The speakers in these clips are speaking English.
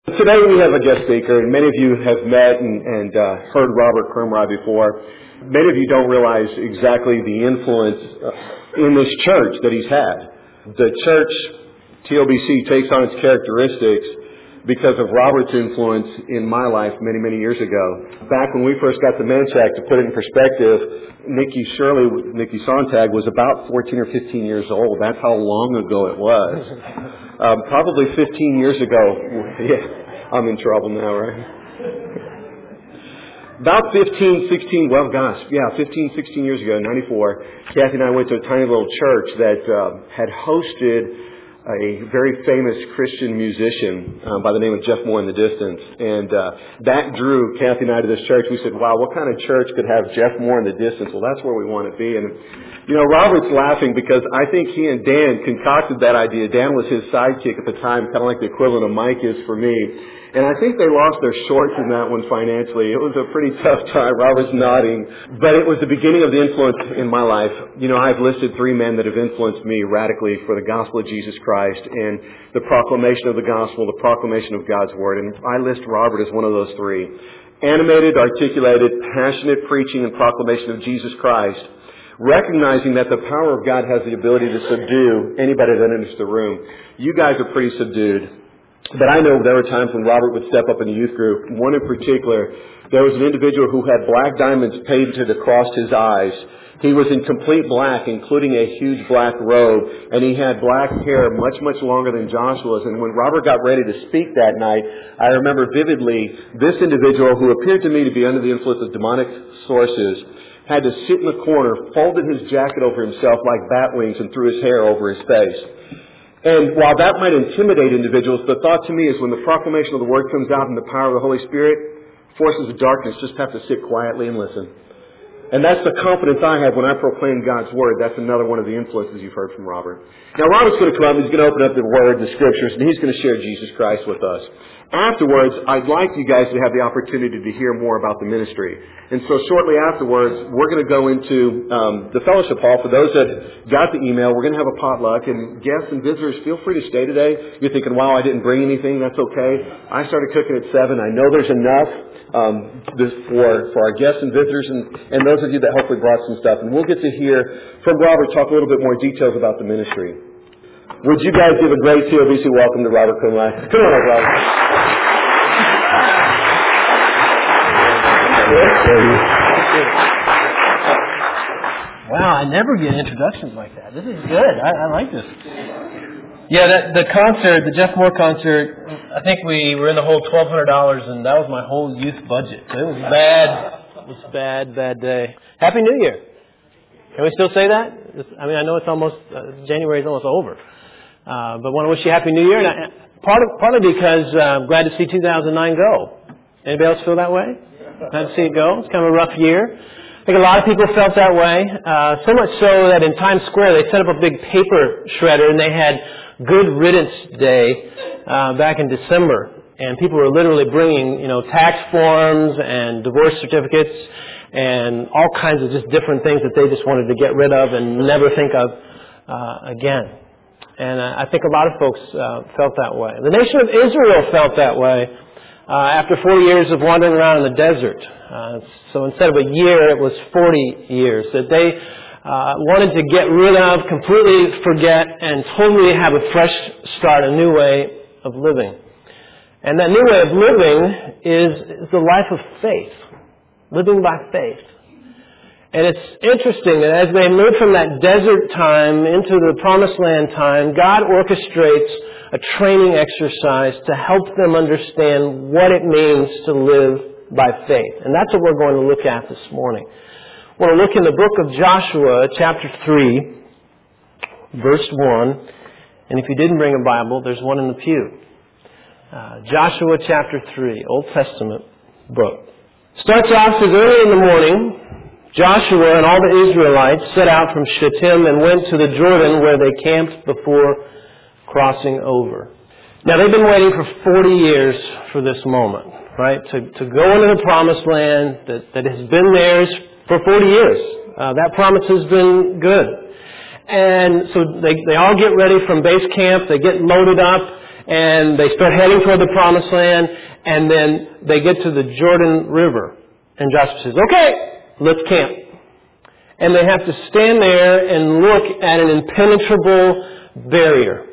Today we have a guest speaker, and many of you have met and heard Robert Crumry before. Many of you don't realize exactly the influence in this church that he's had. The church, TOBC, takes on its characteristics because of Robert's influence in my life many, many years ago. Back when we first got the Men's Act, to put it in perspective, Nikki Sontag was about 14 or 15 years old. That's how long ago it was. Probably 15 years ago. Yeah, I'm in trouble now, right? About 15, 16 years ago, in 94, Kathy and I went to a tiny little church that had hosted a very famous Christian musician by the name of Jeff Moore in the Distance. And that drew Kathy and I to this church. We said, wow, what kind of church could have Jeff Moore in the Distance? Well, that's where we want to be. And, you know, Robert's laughing because I think he and Dan concocted that idea. Dan was his sidekick at the time, kind of like the equivalent of Mike is for me. And I think they lost their shorts in that one financially. It was a pretty tough time. Robert's nodding. But it was the beginning of the influence in my life. You know, I've listed 3 men that have influenced me radically for the gospel of Jesus Christ and the proclamation of the gospel, the proclamation of God's Word. And I list Robert as one of those 3. Animated, articulated, passionate preaching and proclamation of Jesus Christ, recognizing that the power of God has the ability to subdue anybody that enters the room. You guys are pretty subdued. But I know there were times when Robert would step up in the youth group. One in particular, there was an individual who had black diamonds painted across his eyes. He was in complete black, including a huge black robe, and he had black hair much, much longer than Joshua's. And when Robert got ready to speak that night, I remember vividly this individual, who appeared to me to be under the influence of demonic sources, had to sit in the corner, folded his jacket over himself like bat wings, and threw his hair over his face. And while that might intimidate individuals, the thought to me is when the proclamation of the Word comes out in the power of the Holy Spirit, forces of darkness just have to sit quietly and listen. And that's the confidence I have when I proclaim God's Word. That's another one of the influences you've heard from Robert. Now, Robert's going to come, he's going to open up the Word, the Scriptures, and he's going to share Jesus Christ with us. Afterwards, I'd like you guys to have the opportunity to hear more about the ministry. And so shortly afterwards, we're going to go into the fellowship hall. For those that got the email, we're going to have a potluck. And guests and visitors, feel free to stay today. You're thinking, wow, I didn't bring anything. That's okay. I started cooking at 7. I know there's enough for our guests and visitors and those of you that hopefully brought some stuff. And we'll get to hear from Robert talk a little bit more details about the ministry. Would you guys give a great TOBC welcome to Robert Crumry? Come on up, Robert. Wow, I never get introductions like that. This is good. I like this. Yeah, the concert, the Jeff Moore concert, I think we were in the hole $1,200, and that was my whole youth budget. So it was bad. It was a bad day. Happy New Year. Can we still say that? I mean, I know it's almost, January is almost over. But want to wish you Happy New Year. And partly because I'm glad to see 2009 go. Anybody else feel that way? Glad to see it go. It's kind of a rough year. I think a lot of people felt that way. So much so that in Times Square they set up a big paper shredder and they had Good Riddance Day back in December. And people were literally bringing, tax forms and divorce certificates and all kinds of just different things that they just wanted to get rid of and never think of again. And I think a lot of folks felt that way. The nation of Israel felt that way after 40 years of wandering around in the desert. So instead of a year, it was 40 years that they wanted to get rid of, completely forget, and totally have a fresh start, a new way of living. And that new way of living is the life of faith, living by faith. And it's interesting that as they move from that desert time into the promised land time, God orchestrates a training exercise to help them understand what it means to live by faith. And that's what we're going to look at this morning. We're going to look in the book of Joshua, chapter 3, verse 1. And if you didn't bring a Bible, there's one in the pew. Joshua chapter 3, Old Testament book. Starts off as early in the morning, Joshua and all the Israelites set out from Shittim and went to the Jordan where they camped before crossing over. Now they've been waiting for 40 years for this moment, right? To go into the promised land that has been theirs for 40 years. That promise has been good. And so they all get ready from base camp, they get loaded up, and they start heading toward the promised land, and then they get to the Jordan River. And Joshua says, okay, let's camp. And they have to stand there and look at an impenetrable barrier,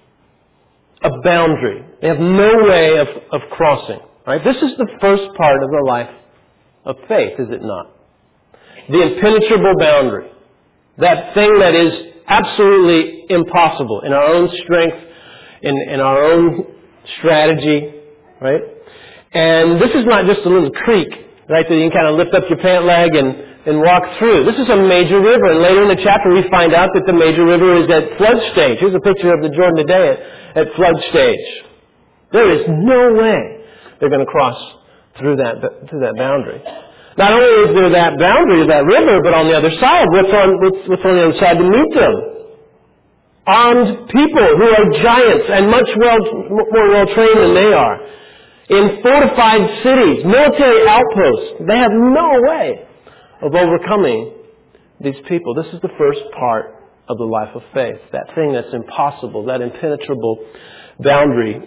a boundary. They have no way of crossing. Right? This is the first part of the life of faith, is it not? The impenetrable boundary. That thing that is absolutely impossible in our own strength, in our own strategy, right? And this is not just a little creek, right, that you can kind of lift up your pant leg and walk through. This is a major river, and later in the chapter we find out that the major river is at flood stage. Here's a picture of the Jordan today at flood stage. There is no way they're going to cross through that boundary. Not only is there that boundary of that river, but on the other side, what's on the other side to meet them? Armed people who are giants and much more well-trained than they are. In fortified cities, military outposts. They have no way of overcoming these people. This is the first part of the life of faith. That thing that's impossible, that impenetrable boundary.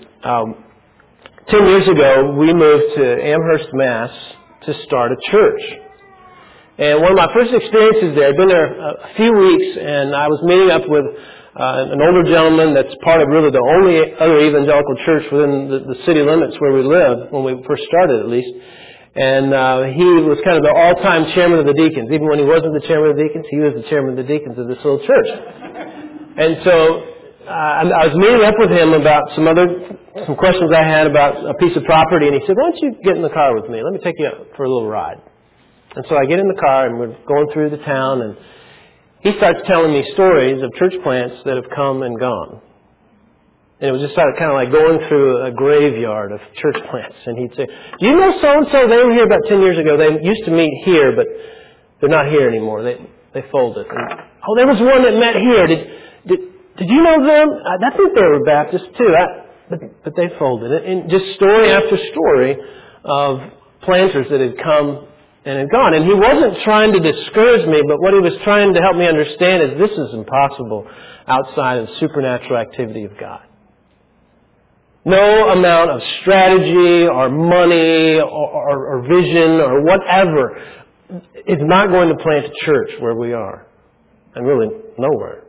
10 years ago, we moved to Amherst, Mass. to start a church. And one of my first experiences there, I'd been there a few weeks, and I was meeting up with an older gentleman that's part of really the only other evangelical church within the city limits where we live, when we first started at least. And he was kind of the all-time chairman of the deacons. Even when he wasn't the chairman of the deacons, he was the chairman of the deacons of this little church. And so I was meeting up with him about some questions I had about a piece of property, and he said, why don't you get in the car with me? Let me take you out for a little ride. And so I get in the car, and we're going through the town, and he starts telling me stories of church plants that have come and gone. And it was just kind of like going through a graveyard of church plants. And he'd say, do you know so-and-so? They were here about 10 years ago. They used to meet here, but they're not here anymore. They folded. And, there was one that met here. Did you know them? I think they were Baptists too. But they folded. And just story after story of planters that had come and had gone. And he wasn't trying to discourage me, but what he was trying to help me understand is this is impossible outside of the supernatural activity of God. No amount of strategy or money or vision or whatever is not going to plant a church where we are. And really nowhere.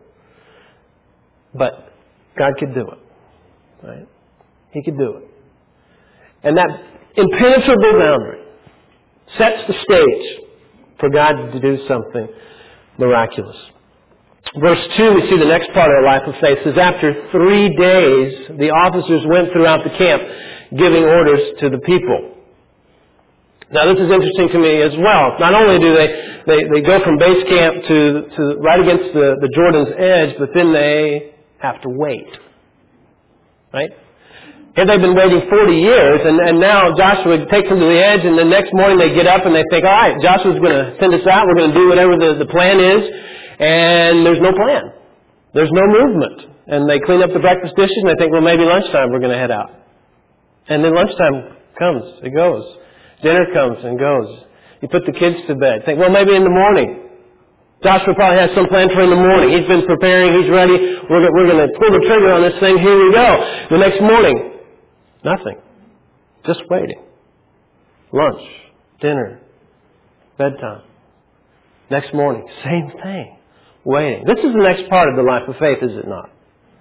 But God could do it. Right? He could do it. And that impenetrable boundary sets the stage for God to do something miraculous. Verse 2, we see the next part of the life of faith. It says, after 3 days, the officers went throughout the camp, giving orders to the people. Now, this is interesting to me as well. Not only do they go from base camp to right against the Jordan's edge, but then they have to wait. Right? Here they've been waiting 40 years, and now Joshua takes them to the edge, and the next morning they get up and they think, all right, Joshua's going to send us out. We're going to do whatever the plan is. And there's no plan. There's no movement. And they clean up the breakfast dishes and they think, well, maybe lunchtime we're going to head out. And then lunchtime comes, it goes. Dinner comes and goes. You put the kids to bed. Think, well, maybe in the morning. Joshua probably has some plan for in the morning. He's been preparing, he's ready. We're going to pull the trigger on this thing. Here we go. The next morning, nothing. Just waiting. Lunch, dinner, bedtime. Next morning, same thing. Waiting. This is the next part of the life of faith, is it not?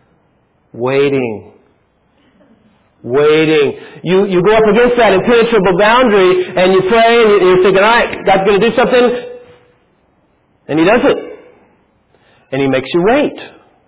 Waiting. Waiting. You go up against that impenetrable boundary and you pray and you're thinking, all right, God's going to do something. And He does it. And He makes you wait.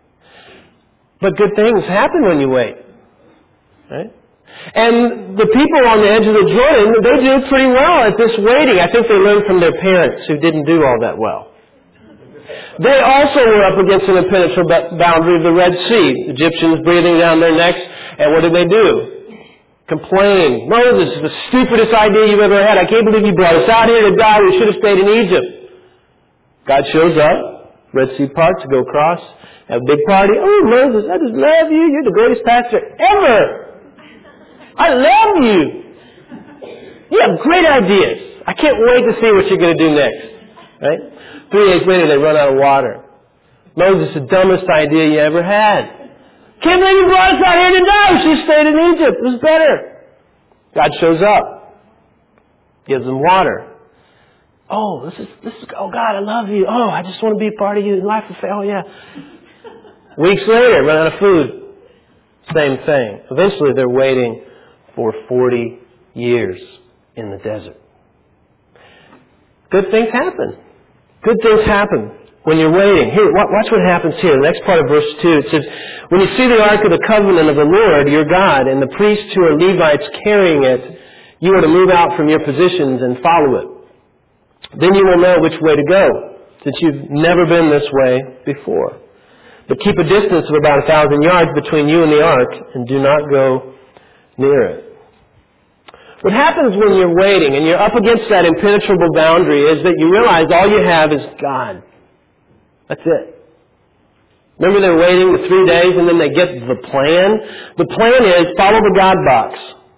But good things happen when you wait. Right? And the people on the edge of the Jordan, they do pretty well at this waiting. I think they learned from their parents who didn't do all that well. They also were up against an impenetrable boundary of the Red Sea. Egyptians breathing down their necks. And what did they do? Complain. Moses, the stupidest idea you've ever had. I can't believe you brought us out here to die. We should have stayed in Egypt. God shows up. Red Sea parts, go across. Have a big party. Oh, Moses, I just love you. You're the greatest pastor ever. I love you. You have great ideas. I can't wait to see what you're going to do next. Right? 3 days later, they run out of water. Moses, the dumbest idea you ever had. Can't believe you brought us out here to die. We should have stayed in Egypt. It was better. God shows up. Gives them water. Oh, this is, oh God, I love you. Oh, I just want to be a part of you. Life will fail. Oh, yeah. Weeks later, run out of food. Same thing. Eventually, they're waiting for 40 years in the desert. Good things happen. Good things happen when you're waiting. Here, watch what happens here. The next part of verse 2, it says, when you see the ark of the covenant of the Lord, your God, and the priests who are Levites carrying it, you are to move out from your positions and follow it. Then you will know which way to go, since you've never been this way before. But keep a distance of about 1,000 yards between you and the ark, and do not go near it. What happens when you're waiting and you're up against that impenetrable boundary is that you realize all you have is God. That's it. Remember they're waiting the 3 days and then they get the plan? The plan is follow the God box.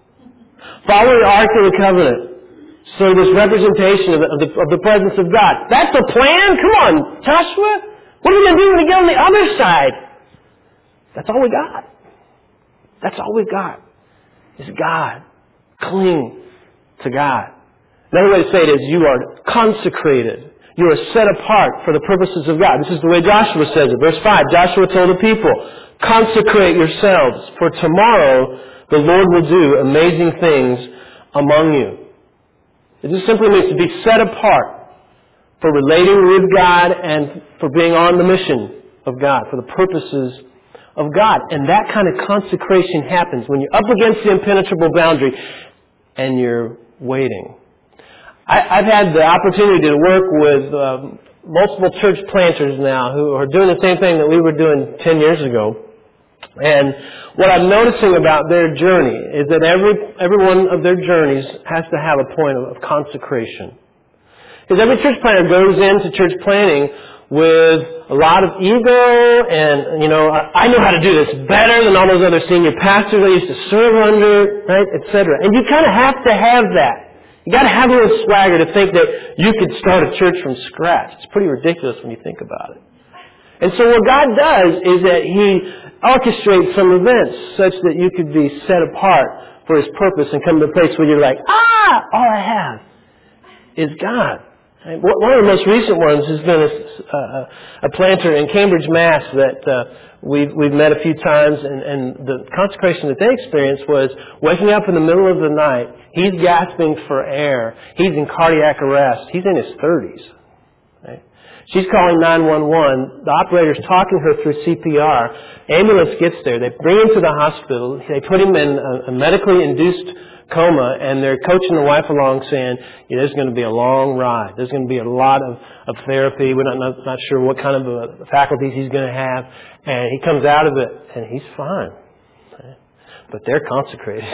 Follow the Ark of the Covenant. So this representation of the presence of God. That's the plan? Come on, Joshua. What are we going to do when we get on the other side? That's all we got. That's all we've got is God. Cling to God. Another way to say it is you are consecrated. You are set apart for the purposes of God. This is the way Joshua says it. Verse 5, Joshua told the people, consecrate yourselves, for tomorrow the Lord will do amazing things among you. It just simply means to be set apart for relating with God and for being on the mission of God, for the purposes of God. And that kind of consecration happens when you're up against the impenetrable boundary and you're waiting. I've had the opportunity to work with multiple church planters now who are doing the same thing that we were doing 10 years ago. And what I'm noticing about their journey is that every one of their journeys has to have a point of consecration. Because every church planter goes into church planting with a lot of ego and, I know how to do this better than all those other senior pastors I used to serve under, right, etc. And you kind of have to have that. You got to have a little swagger to think that you could start a church from scratch. It's pretty ridiculous when you think about it. And so what God does is that He orchestrates some events such that you could be set apart for His purpose and come to a place where you're like, all I have is God. One of the most recent ones has been a planter in Cambridge, Mass. that we've met a few times, and the consecration that they experienced was waking up in the middle of the night. He's gasping for air. He's in cardiac arrest. He's in his 30s. Right? She's calling 911. The operator's talking her through CPR. Ambulance gets there. They bring him to the hospital. They put him in a medically induced coma, and they're coaching the wife along saying, there's going to be a long ride. There's going to be a lot of therapy. We're not sure what kind of faculties he's going to have. And he comes out of it, and he's fine. Right? But they're consecrated.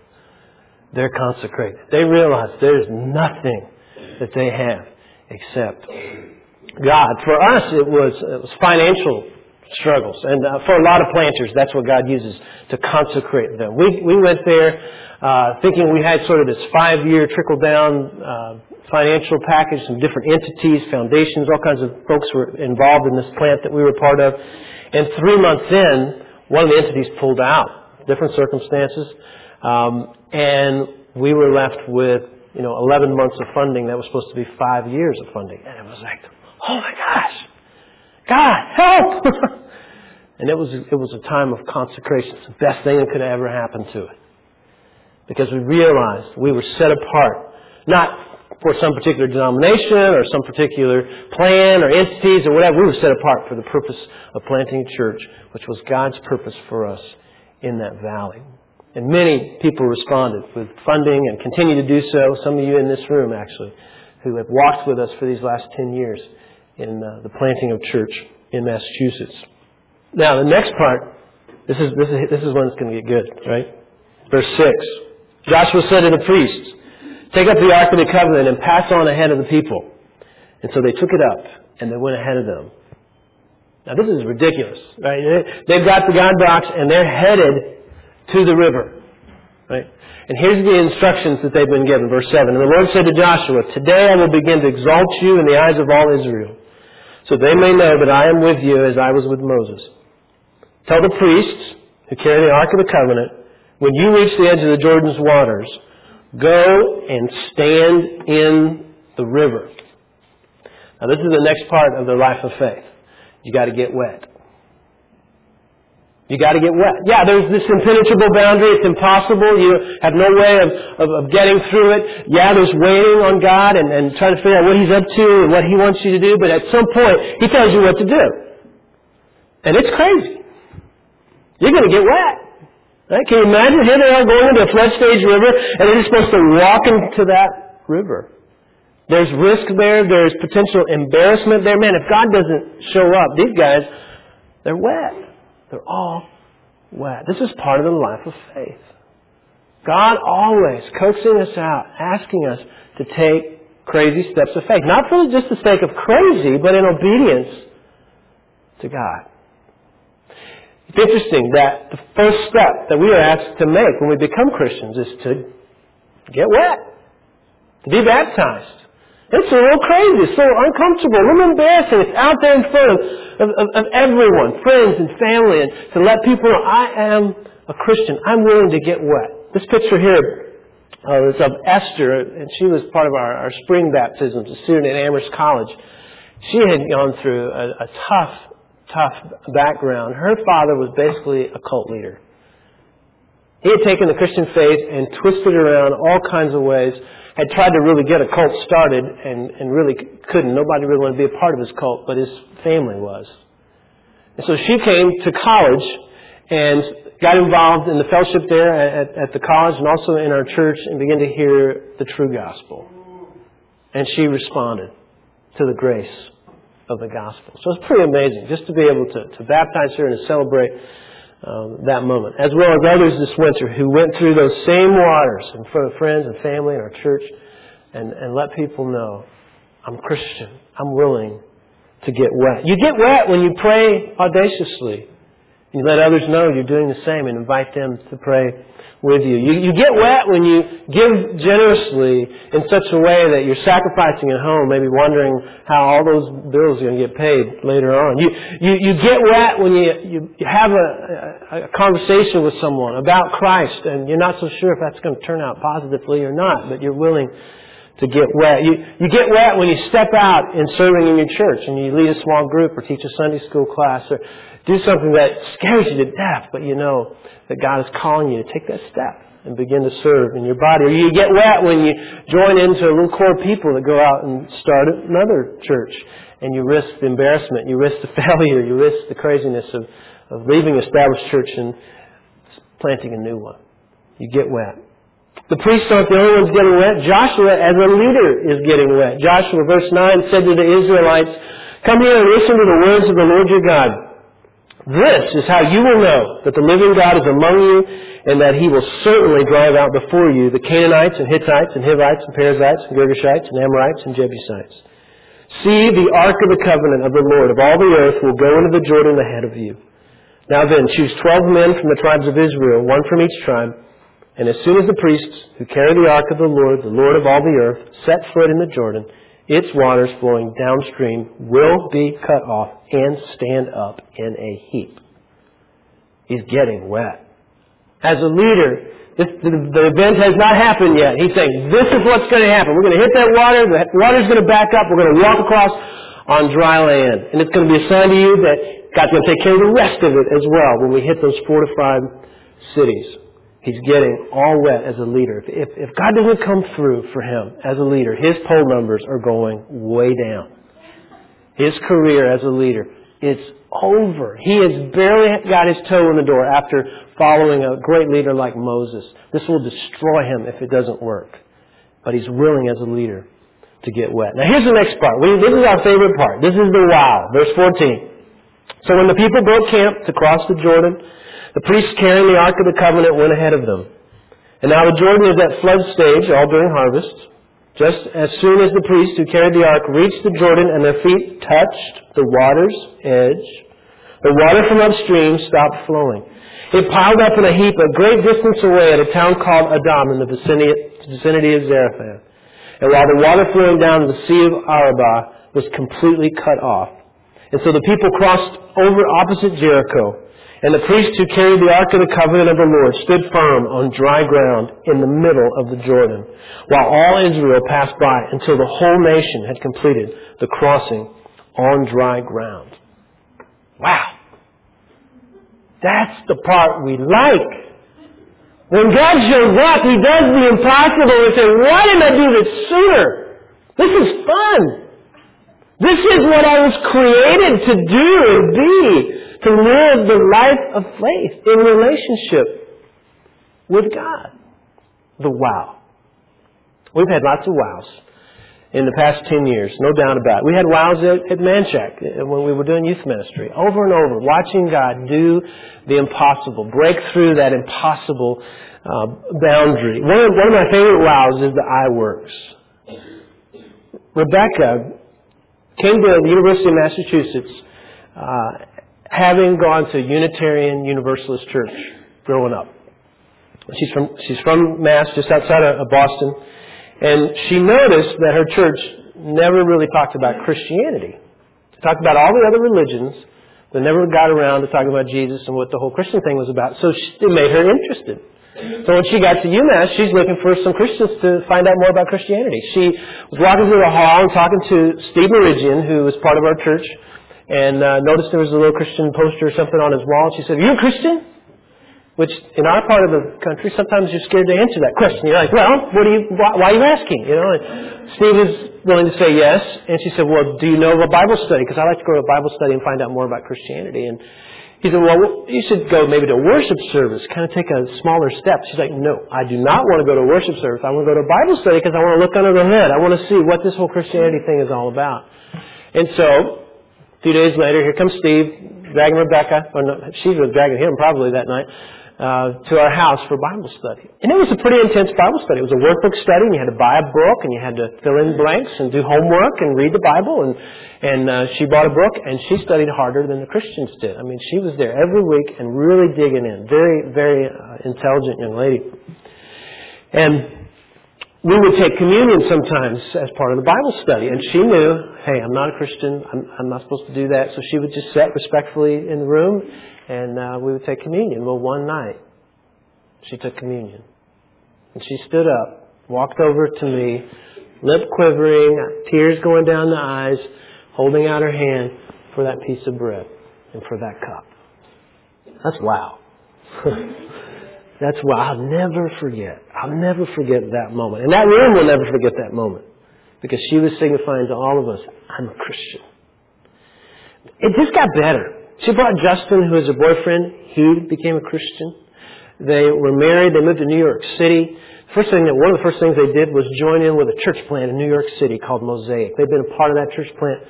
They're consecrated. They realize there's nothing that they have except God. For us, it was financial struggles. And for a lot of planters, that's what God uses to consecrate them. We went there thinking we had sort of this 5-year trickle-down financial package, some different entities, foundations, all kinds of folks were involved in this plant that we were part of. And 3 months in, one of the entities pulled out, different circumstances, and we were left with 11 months of funding that was supposed to be 5 years of funding. And it was like, oh my gosh, God, help! And it was a time of consecration. It's the best thing that could have ever happened to it. Because we realized we were set apart, not for some particular denomination or some particular plan or entities or whatever. We were set apart for the purpose of planting a church, which was God's purpose for us in that valley. And many people responded with funding and continue to do so. Some of you in this room, actually, who have walked with us for these last 10 years in the planting of church in Massachusetts. Now, the next part, this is when it's going to get good, right? Verse 6. Joshua said to the priests, take up the Ark of the Covenant and pass on ahead of the people. And so they took it up and they went ahead of them. Now, this is ridiculous, right? They've got the God box and they're headed to the river, right? And here's the instructions that they've been given. Verse 7. And the Lord said to Joshua, today I will begin to exalt you in the eyes of all Israel, so they may know that I am with you as I was with Moses. Tell the priests who carry the Ark of the Covenant, when you reach the edge of the Jordan's waters, go and stand in the river. Now this is the next part of the life of faith. You got to get wet. You got to get wet. Yeah, there's this impenetrable boundary. It's impossible. You have no way of getting through it. Yeah, there's waiting on God and trying to figure out what He's up to and what He wants you to do. But at some point, He tells you what to do. And it's crazy. You're going to get wet. Right? Can you imagine? Here they are going into a flood stage river, and they're just supposed to walk into that river. There's risk there. There's potential embarrassment there. Man, if God doesn't show up, these guys, they're wet. They're all wet. This is part of the life of faith. God always coaxing us out, asking us to take crazy steps of faith. Not for just the sake of crazy, but in obedience to God. It's interesting that the first step that we are asked to make when we become Christians is to get wet, to be baptized. It's a little crazy. It's so uncomfortable, a little embarrassing. It's out there in front of everyone, friends and family, and to let people know, I am a Christian. I'm willing to get wet. This picture here is of Esther, and she was part of our spring baptisms, a student at Amherst College. She had gone through a tough background. Her father was basically a cult leader. He had taken the Christian faith and twisted it around all kinds of ways. Had tried to really get a cult started and really couldn't. Nobody really wanted to be a part of his cult, but his family was. And so she came to college and got involved in the fellowship there at the college and also in our church and began to hear the true gospel. And she responded to the grace of the gospel. So it's pretty amazing just to be able to baptize her and to celebrate that moment, as well as others this winter who went through those same waters in front of friends and family in our church and let people know, I'm Christian. I'm willing to get wet. You get wet when you pray audaciously. You let others know you're doing the same and invite them to pray with you. You get wet when you give generously in such a way that you're sacrificing at home, maybe wondering how all those bills are going to get paid later on. You get wet when you have a conversation with someone about Christ and you're not so sure if that's going to turn out positively or not, but you're willing to get wet. You get wet when you step out in serving in your church and you lead a small group or teach a Sunday school class or do something that scares you to death, but you know that God is calling you to take that step and begin to serve in your body. Or you get wet when you join into a little core of people that go out and start another church and you risk the embarrassment, you risk the failure, you risk the craziness of leaving an established church and planting a new one. You get wet. The priests aren't the only ones getting wet. Joshua, as a leader, is getting wet. Joshua, verse 9, said to the Israelites, "Come here and listen to the words of the Lord your God. This is how you will know that the living God is among you and that He will certainly drive out before you the Canaanites and Hittites and Hivites and Perizzites and Girgashites and Amorites and Jebusites. See, the ark of the covenant of the Lord of all the earth will go into the Jordan ahead of you. Now then, choose 12 men from the tribes of Israel, one from each tribe. And as soon as the priests who carry the ark of the Lord of all the earth, set foot in the Jordan, its waters flowing downstream will be cut off and stand up in a heap." He's getting wet. As a leader, the event has not happened yet. He's saying, this is what's going to happen. We're going to hit that water. The water's going to back up. We're going to walk across on dry land. And it's going to be a sign to you that God's going to take care of the rest of it as well when we hit those fortified cities. He's getting all wet as a leader. If God doesn't come through for him as a leader, his poll numbers are going way down. His career as a leader, it's over. He has barely got his toe in the door after following a great leader like Moses. This will destroy him if it doesn't work. But he's willing as a leader to get wet. Now here's the next part. This is our favorite part. This is the wow. Verse 14. "So when the people broke camp to cross the Jordan, the priests carrying the Ark of the Covenant went ahead of them. And now the Jordan is at flood stage, all during harvest. Just as soon as the priests who carried the Ark reached the Jordan and their feet touched the water's edge, the water from upstream stopped flowing. It piled up in a heap a great distance away at a town called Adam in the vicinity of Zarephath. And while the water flowing down to the Sea of Arabah was completely cut off. And so the people crossed over opposite Jericho. And the priests who carried the Ark of the Covenant of the Lord stood firm on dry ground in the middle of the Jordan, while all Israel passed by until the whole nation had completed the crossing on dry ground. Wow. That's the part we like. When God shows up, He does the impossible and says, why didn't I do this sooner? This is fun. This is what I was created to do and be. To live the life of faith in relationship with God. The wow. We've had lots of wows in the past 10 years, no doubt about it. We had wows at Manchac when we were doing youth ministry, over and over, watching God do the impossible, break through that impossible boundary. One of my favorite wows is the iWorks. Rebecca came to the University of Massachusetts having gone to Unitarian Universalist Church growing up. She's from Mass, just outside of Boston, and she noticed that her church never really talked about Christianity. They talked about all the other religions, but never got around to talking about Jesus and what the whole Christian thing was about. So it made her interested. So when she got to UMass, she's looking for some Christians to find out more about Christianity. She was walking through the hall and talking to Steve Meridian, who was part of our church, and noticed there was a little Christian poster or something on his wall. She said, "Are you a Christian?" Which, in our part of the country, sometimes you're scared to answer that question. You're like, well, why are you asking? You know, and Steve was willing to say yes. And she said, well, do you know of a Bible study? Because I like to go to a Bible study and find out more about Christianity. And he said, well, you should go maybe to a worship service, kind of take a smaller step. She's like, no, I do not want to go to a worship service. I want to go to a Bible study because I want to look under the hood. I want to see what this whole Christianity thing is all about. And so, a few days later, here comes Steve, dragging Rebecca, or no, she was dragging him probably that night, to our house for Bible study. And it was a pretty intense Bible study. It was a workbook study, and you had to buy a book, and you had to fill in blanks and do homework and read the Bible. And she bought a book, and she studied harder than the Christians did. I mean, she was there every week and really digging in. Very, very intelligent young lady. And we would take communion sometimes as part of the Bible study. And she knew, hey, I'm not a Christian. I'm not supposed to do that. So she would just sit respectfully in the room, and we would take communion. Well, one night, she took communion. And she stood up, walked over to me, lip quivering, tears going down the eyes, holding out her hand for that piece of bread and for that cup. That's wow. That's wow. I'll never forget. I'll never forget that moment. And that room will never forget that moment. Because she was signifying to all of us, I'm a Christian. It just got better. She brought Justin, who is her boyfriend. He became a Christian. They were married. They moved to New York City. One of the first things they did was join in with a church plant in New York City called Mosaic. They've been a part of that church plant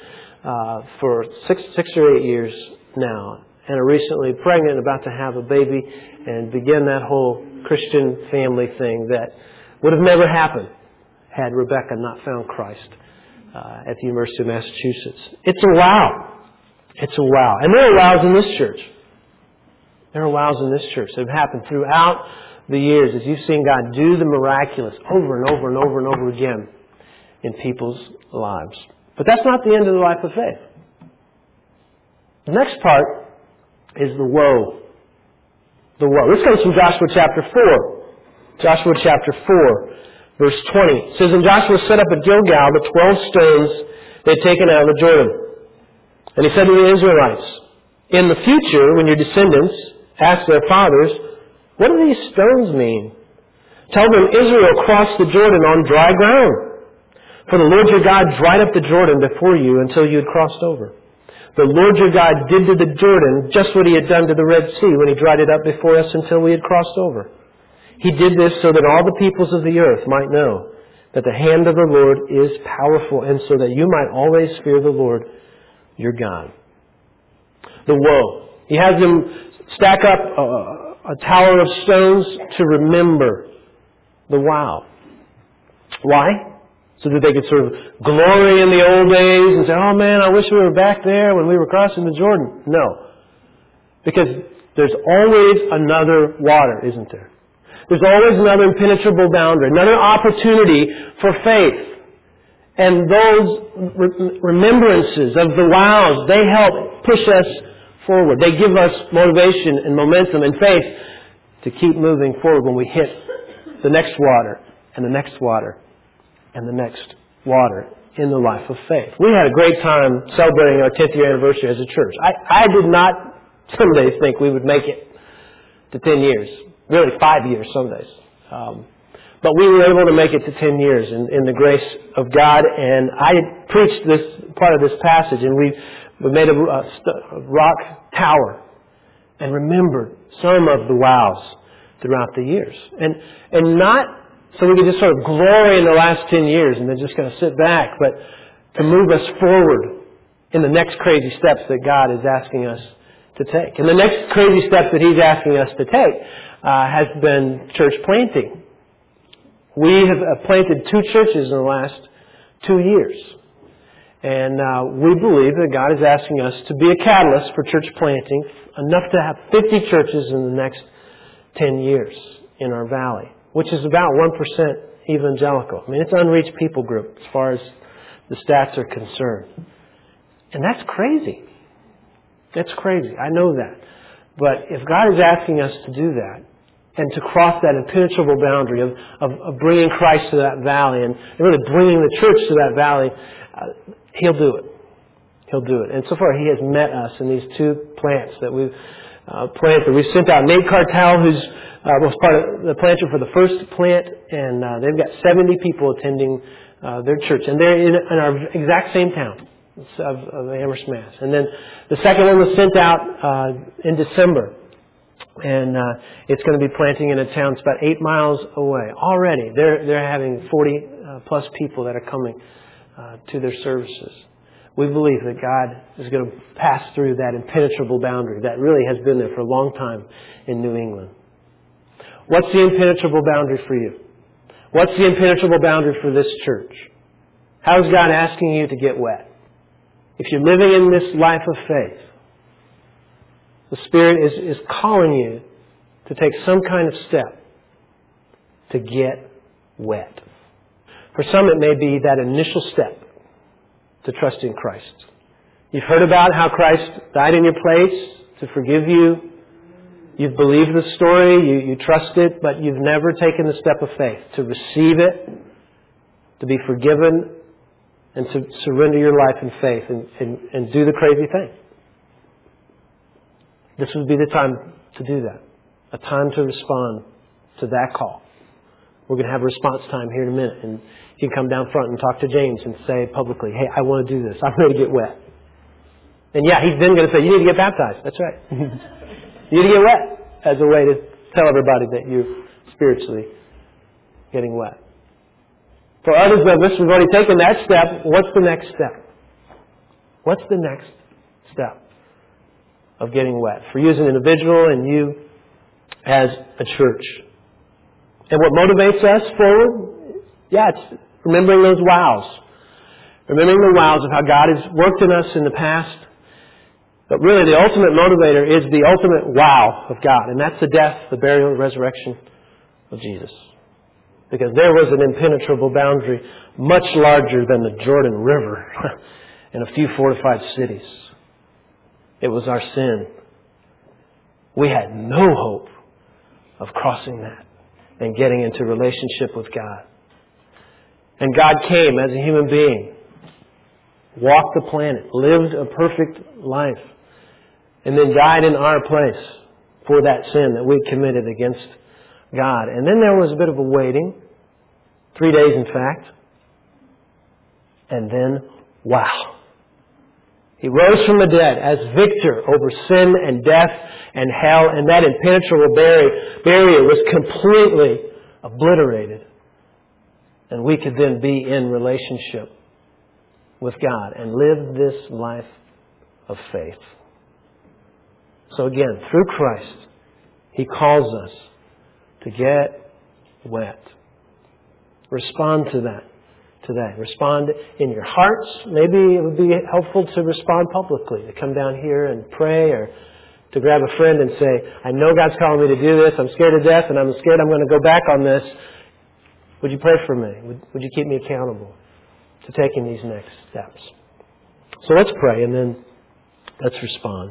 for six or 8 years now. And are recently pregnant, about to have a baby, and begin that whole Christian family thing that would have never happened had Rebecca not found Christ at the University of Massachusetts. It's a wow. It's a wow. And there are wows in this church. There are wows in this church that have happened throughout the years as you've seen God do the miraculous over and over and over and over again in people's lives. But that's not the end of the life of faith. The next part is the woe. The woe. This comes from Joshua chapter 4. Joshua chapter 4, verse 20. It says, and Joshua set up at Gilgal the 12 stones they had taken out of the Jordan. And he said to the Israelites, in the future, when your descendants ask their fathers, what do these stones mean? Tell them Israel crossed the Jordan on dry ground. For the Lord your God dried up the Jordan before you until you had crossed over. The Lord your God did to the Jordan just what He had done to the Red Sea when He dried it up before us until we had crossed over. He did this so that all the peoples of the earth might know that the hand of the Lord is powerful, and so that you might always fear the Lord your God. The woe. He has them stack up a tower of stones to remember the wow. Why? So that they could sort of glory in the old days and say, oh man, I wish we were back there when we were crossing the Jordan. No. Because there's always another water, isn't there? There's always another impenetrable boundary, another opportunity for faith. And those remembrances of the wows, they help push us forward. They give us motivation and momentum and faith to keep moving forward when we hit the next water and the next water and the next water in the life of faith. We had a great time celebrating our 10th year anniversary as a church. I did not some days think we would make it to 10 years. Really 5 years some days. But we were able to make it to 10 years in the grace of God. And I preached this part of this passage, and we made a rock tower and remembered some of the wows throughout the years. And not so we could just sort of glory in the last 10 years and then just kind of sit back, but to move us forward in the next crazy steps that God is asking us to take. And the next crazy step that He's asking us to take has been church planting. We have planted 2 churches in the last 2 years. And we believe that God is asking us to be a catalyst for church planting, enough to have 50 churches in the next 10 years in our valley, which is about 1% evangelical. I mean, it's an unreached people group as far as the stats are concerned. And that's crazy. That's crazy. I know that. But if God is asking us to do that, and to cross that impenetrable boundary of bringing Christ to that valley and really bringing the church to that valley, He'll do it. He'll do it. And so far He has met us in these 2 plants that we've planted. We've sent out Nate Cartel, who's was part of the planter for the first plant, and they've got 70 people attending their church. And they're in our exact same town of Amherst, Mass. And then the second one was sent out in December. And it's going to be planting in a town that's about 8 miles away. Already, they're having 40 plus people that are coming to their services. We believe that God is going to pass through that impenetrable boundary that really has been there for a long time in New England. What's the impenetrable boundary for you? What's the impenetrable boundary for this church? How is God asking you to get wet? If you're living in this life of faith, the Spirit is calling you to take some kind of step to get wet. For some, it may be that initial step to trust in Christ. You've heard about how Christ died in your place to forgive you. You've believed the story, you trust it, but you've never taken the step of faith to receive it, to be forgiven, and to surrender your life in faith and do the crazy thing. This would be the time to do that. A time to respond to that call. We're going to have a response time here in a minute. And you can come down front and talk to James and say publicly, hey, I want to do this. I'm ready to get wet. And yeah, he's then going to say, you need to get baptized. That's right. You need to get wet as a way to tell everybody that you're spiritually getting wet. For others of us, we've already taken that step. What's the next step? What's the next step of getting wet? For you as an individual and you as a church. And what motivates us forward? Yeah, it's remembering those wows. Remembering the wows of how God has worked in us in the past. But really the ultimate motivator is the ultimate wow of God. And that's the death, the burial, and resurrection of Jesus. Because there was an impenetrable boundary much larger than the Jordan River and a few fortified cities. It was our sin. We had no hope of crossing that and getting into relationship with God. And God came as a human being, walked the planet, lived a perfect life, and then died in our place for that sin that we committed against God. And then there was a bit of a waiting, 3 days in fact, and then, wow. He rose from the dead as victor over sin and death and hell, and that impenetrable barrier was completely obliterated. And we could then be in relationship with God and live this life of faith. So again, through Christ, He calls us to get wet. Respond to that today. Respond in your hearts. Maybe it would be helpful to respond publicly, to come down here and pray, or to grab a friend and say, I know God's calling me to do this. I'm scared to death and I'm scared I'm going to go back on this. Would you pray for me? Would you keep me accountable to taking these next steps? So let's pray and then let's respond.